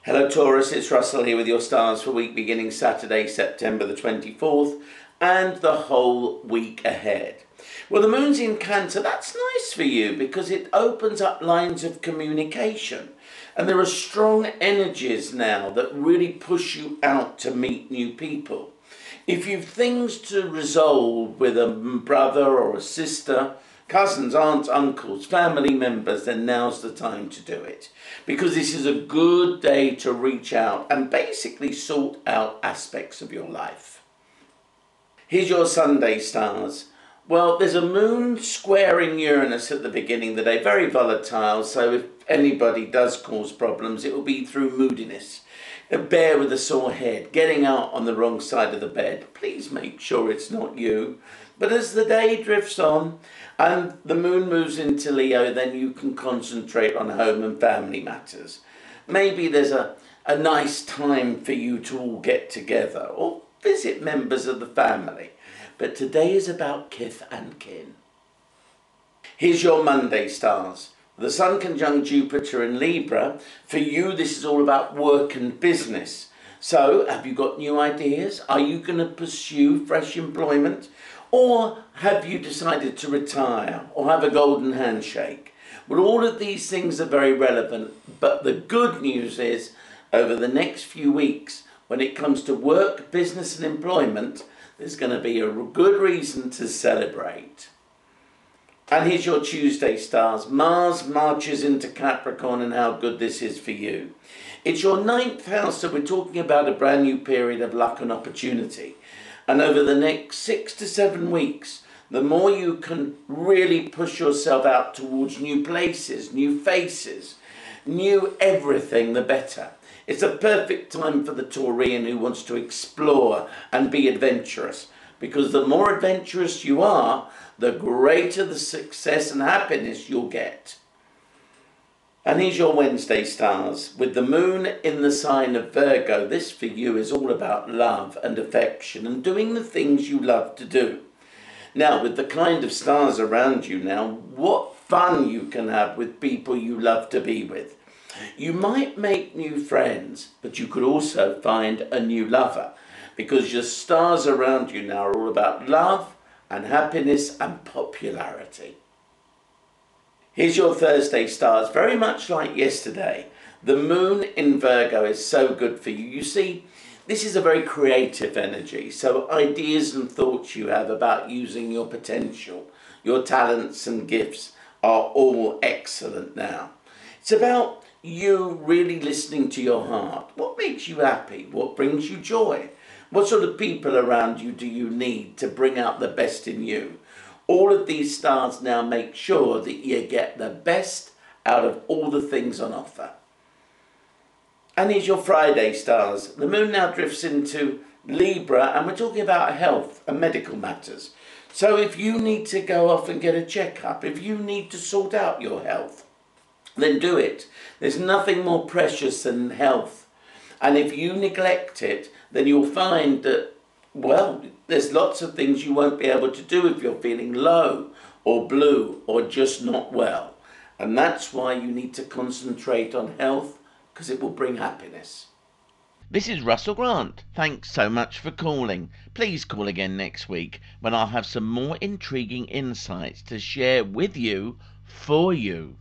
Hello Taurus, it's Russell here with your stars for week beginning Saturday, September the 24th and the whole week ahead. Well, the moon's in Cancer. That's nice for you because it opens up lines of communication. And there are strong energies now that really push you out to meet new people. If you've things to resolve with a brother or a sister, cousins, aunts, uncles, family members, then now's the time to do it. Because this is a good day to reach out and basically sort out aspects of your life. Here's your Sunday stars. Well, there's a moon squaring Uranus at the beginning of the day, very volatile, so if anybody does cause problems, it will be through moodiness. A bear with a sore head, getting out on the wrong side of the bed. Please make sure it's not you. But as the day drifts on and the moon moves into Leo, then you can concentrate on home and family matters. Maybe there's a nice time for you to all get together or visit members of the family. But today is about kith and kin. Here's your Monday stars. The Sun conjunct Jupiter in Libra. For you, this is all about work and business. So, have you got new ideas? Are you going to pursue fresh employment? Or have you decided to retire or have a golden handshake? Well, all of these things are very relevant. But the good news is, over the next few weeks, when it comes to work, business and employment, there's going to be a good reason to celebrate. And here's your Tuesday stars. Mars marches into Capricorn and how good this is for you. It's your 9th house, so we're talking about a brand new period of luck and opportunity. And over the next 6 to 7 weeks, the more you can really push yourself out towards new places, new faces, new everything, the better. It's a perfect time for the Taurian who wants to explore and be adventurous. Because the more adventurous you are, the greater the success and happiness you'll get. And here's your Wednesday stars. With the moon in the sign of Virgo, this for you is all about love and affection and doing the things you love to do. Now, with the kind of stars around you now, what fun you can have with people you love to be with. You might make new friends, but you could also find a new lover. Because your stars around you now are all about love and happiness and popularity. Here's your Thursday stars. Very much like yesterday, the moon in Virgo is so good for you. You see, this is a very creative energy. So ideas and thoughts you have about using your potential, your talents and gifts are all excellent now. It's about you really listening to your heart. What makes you happy? What brings you joy? What sort of people around you do you need to bring out the best in you? All of these stars now make sure that you get the best out of all the things on offer. And here's your Friday stars. The moon now drifts into Libra and we're talking about health and medical matters. So if you need to go off and get a checkup, if you need to sort out your health, then do it. There's nothing more precious than health. And if you neglect it, then you'll find that, well, there's lots of things you won't be able to do if you're feeling low or blue or just not well. And that's why you need to concentrate on health, because it will bring happiness. This is Russell Grant. Thanks so much for calling. Please call again next week when I'll have some more intriguing insights to share with you, for you.